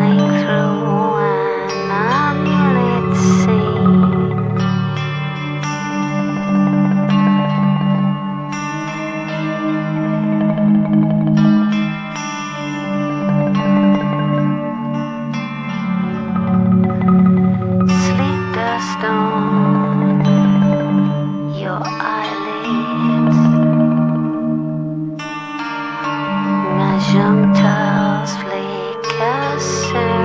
sailing through an unlit sea. Sleep dust on your eyes.